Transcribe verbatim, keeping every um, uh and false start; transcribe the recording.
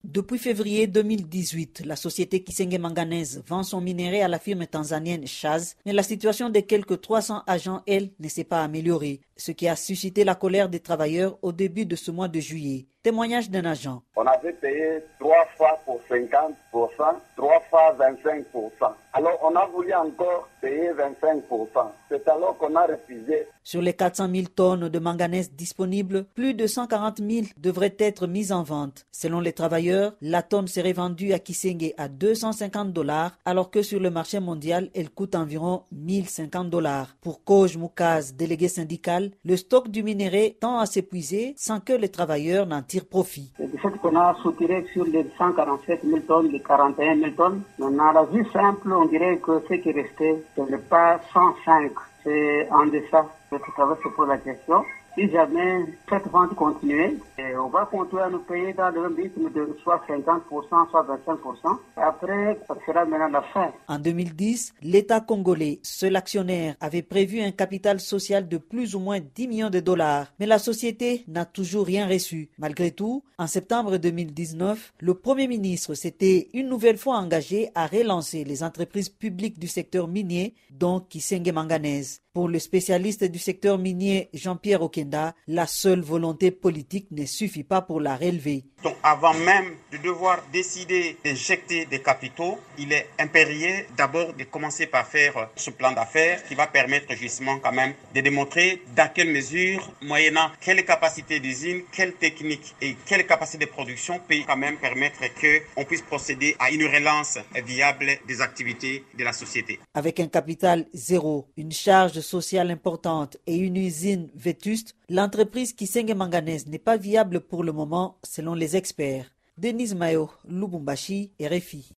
Depuis février deux mille dix-huit, la société Kisenge Manganèse vend son minerai à la firme tanzanienne Chaz, mais la situation des quelques trois cents agents, elle, ne s'est pas améliorée, ce qui a suscité la colère des travailleurs au début de ce mois de juillet. Témoignage d'un agent. On avait payé trois fois pour cinquante pour cent, trois fois vingt-cinq pour cent. Alors on a voulu encore payer vingt-cinq pour cent. C'est alors qu'on a refusé. Sur les quatre cent mille tonnes de manganèse disponibles, plus de cent quarante mille devraient être mises en vente. Selon les travailleurs, la tonne serait vendue à Kisenge à deux cent cinquante dollars, alors que sur le marché mondial, elle coûte environ mille cinquante dollars. Pour Koj Moukaz, délégué syndical, le stock du minerai tend à s'épuiser sans que les travailleurs n'en tirent profit. Du fait qu'on a soutiré sur les cent quarante-sept mille tonnes, les quarante et un mille tonnes, on a la vue simple, on dirait que ce qui est resté, ce n'est pas cent cinq, c'est en deçà. Le travail se pose la question. Si jamais cette vente continue, on va continuer à nous payer dans le rythme de soit cinquante pour cent, soit vingt-cinq pour cent. Après, ça sera maintenant la fin. En deux mille dix, l'État congolais, seul actionnaire, avait prévu un capital social de plus ou moins dix millions de dollars. Mais la société n'a toujours rien reçu. Malgré tout, en septembre deux mille dix-neuf, le Premier ministre s'était une nouvelle fois engagé à relancer les entreprises publiques du secteur minier, dont Kisenge Manganèse. Pour le spécialiste du secteur minier Jean-Pierre Okenda, la seule volonté politique ne suffit pas pour la relever. Donc avant même de devoir décider d'injecter des capitaux, il est impérieux d'abord de commencer par faire ce plan d'affaires qui va permettre justement quand même de démontrer dans quelle mesure, moyennant quelle capacité d'usine, quelle technique et quelle capacité de production peut quand même permettre qu'on puisse procéder à une relance viable des activités de la société. Avec un capital zéro, une charge sociale importante et une usine vétuste, l'entreprise Kisenge Manganèse n'est pas viable pour le moment selon les experts. Denise Mayo, Lubumbashi, R F I.